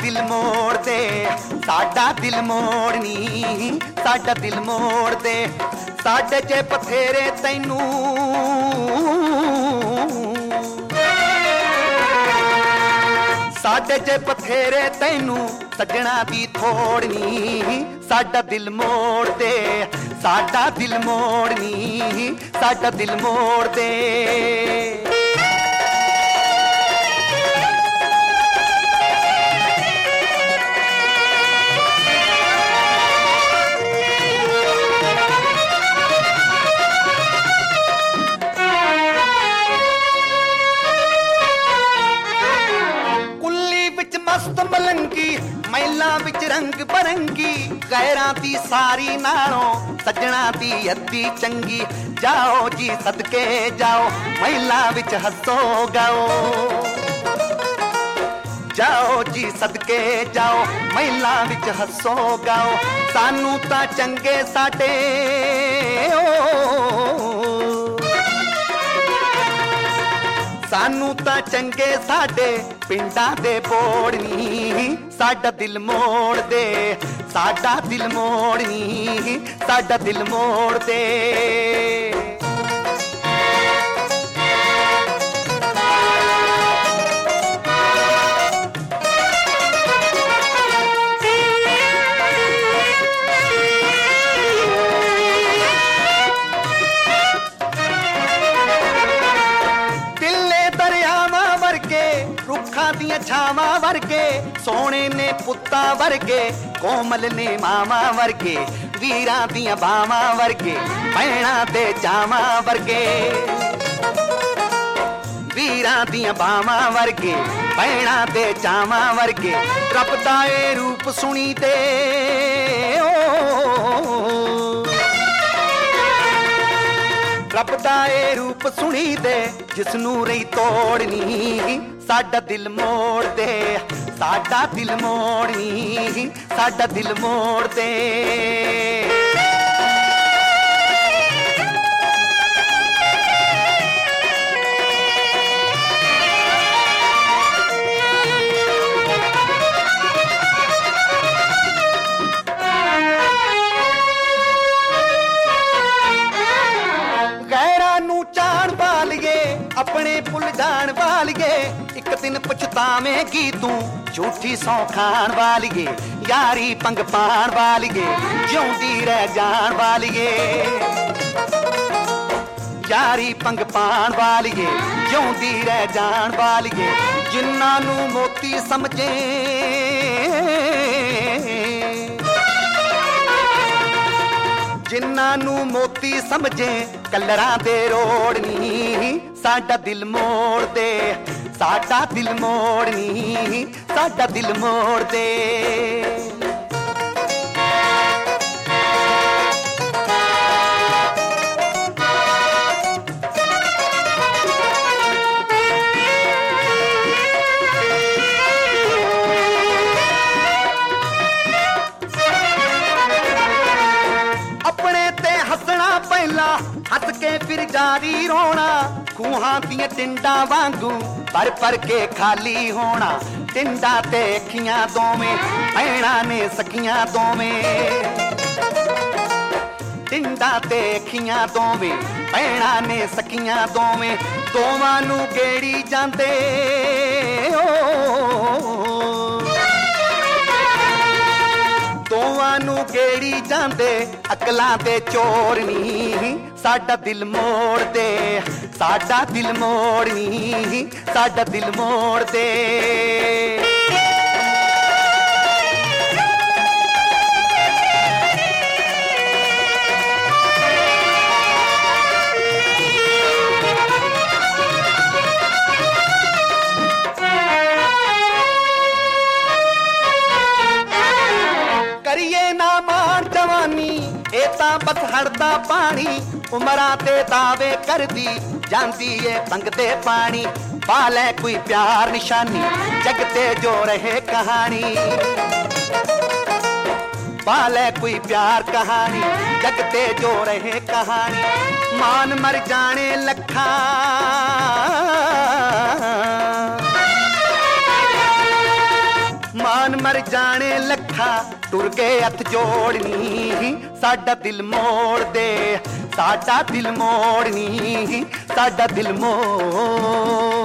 दिल मोड़ दे, साडा दिल मोड़नी, साडा दिल मोड़ दे। साडे च बथेरे तैनू साडे च बथेरे तैनू सजना दी थोड़नी, साडा दिल मोड़ दे, साडा दिल मोड़नी, साडा दिल मोड़ दे। मस्त मलंगी मैला विच रंग बरंगी, गैरां दी सारी नालों सजना दी अद्धी चंगी। जाओ जी सदके जाओ, मैला विच हसो गाओ, जाओ जी सदके जाओ, मैला विच हसो गाओ। सानू तां चंगे साडे सानू तां चंगे साडे पिंडां दे बोड़नी, साडा दिल मोड़ दे, साडा दिल मोड़नी, साडा दिल मोड़ दे। रुखां दियां छावां वर्गे सोने ने पुत्ता वर्गे, कोमल ने मावा वर्गे, वीरां दियां बावां वर्गे, भैणां दे जावां वर्गे, वीरां दियां बावां वर्गे, भैणां दे जावां वर्गे। रब दा ए रूप सुनी दे रब दा ए रूप सुनी दे, जिसनू रही तोड़नी, साडा दिल मोड़ दे, साडा दिल मोड़नी, साडा दिल मोड़ दे। अपने भुल जान वालिए, एक दिन पछतावेंगी तू, झूठी सौ खान वालिए, यारी पंग पान वालिए, जिउंदी रह जान वालिए, यारी पंग पान वालिए, जिउंदी रह जान वालिए। जिन्हां नू मोती समझे जिन्हां नू मोती समझे, कलरां दे रोड़नी, साडा दिल मोड़ दे, साडा दिल मोड़नी, साडा दिल मोड़ दे। हस के फिर जारी रोना, खूहां दियां टिंडां वांगू भर भर के खाली होना। टिंडा ते अखियां दोवें भैणां ने सखियां दोवें, टिंडा ते अखियां दोवें भैणां ने सखियां दोवें। दोवां नू गेड़ी जांदे दोवां नू गेड़ी जांदे, अकलां दे चोरनी, साडा दिल मोड़ दे, साडा दिल मोड़नी, साडा दिल मोड़ दे। करिए ना मान जवानी, ए तां बस हड़दा पानी, उमरां ते दावे करदी जांदी ए पंगदे पानी। पाले कोई प्यार निशानी, जगते जो रहे कहानी, पाले कोई प्यार कहानी, जगते जो रहे कहानी। मान मर जाने लखा ਮਾਨ ਮਰ ਜਾਣੇ ਲੱਖਾਂ ਟੁਰ ਗਏ ਹੱਥ ਜੋੜਨੀ ਸਾਡਾ ਦਿਲ ਮੋੜ ਦੇ ਸਾਡਾ ਦਿਲ ਮੋੜਨੀ ਸਾਡਾ ਦਿਲ ਮੋੜ